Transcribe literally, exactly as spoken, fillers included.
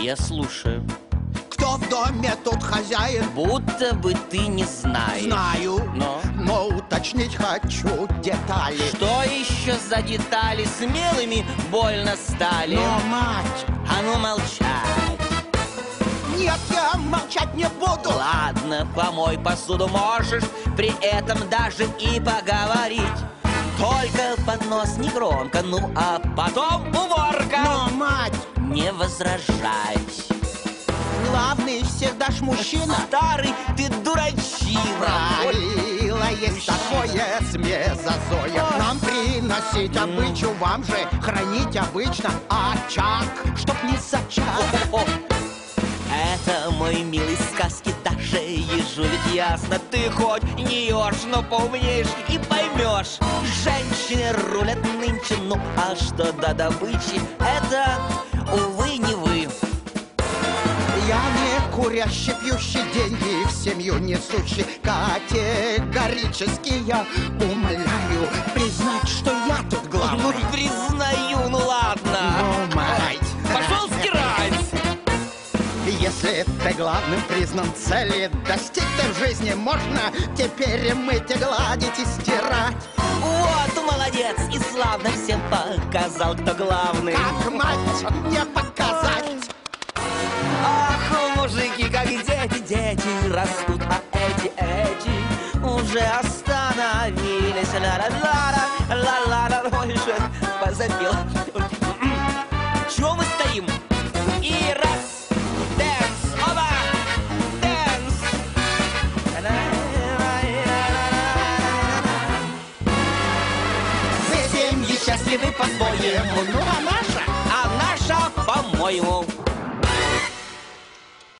я слушаю. Кто в доме тут хозяин? Будто бы ты не знаешь. Знаю, Но? но уточнить хочу детали. Что еще за детали смелыми больно стали? Но, мать, А ну молчать. нет, я молчать не буду. Ладно, помой посуду можешь, при этом даже и поговорить. Только поднос не громко, ну а потом уборка. Но, мать, Не возражать. главный всегда ж мужчина. Старый ты дурачина. Правило есть такое с мезозоя. Нам приносить обычаю, вам же хранить обычно очаг, чтоб не зачаг. О, это, мой милый, сказки даже ежу ведь ясно. Ты хоть не ешь, но поумнеешь и поймешь. Женщины рулят нынче, ну а что до добычи, это, увы, не вы. Я не курящий, пьющий, деньги в семью несущий. Категорически я умоляю признать, что я тут Ну, главный. признаю, ну ладно. Ну, мать, Пошел стирать. если ты главным признан, цели достигнутой в жизни можно теперь мыть и гладить и стирать. Вот молодец, и славно всем показал, кто главный. Как мать не показать? Ах, мужики, как дети, дети растут, а эти, эти уже остановились. Ла-ла-ла-ла, ла-ла-ла, ой, что позабил. Чего мы стоим? И раз, дэнс, оба, дэнс. Все семьи счастливы по-своему, ну а наша? А наша, по-моему,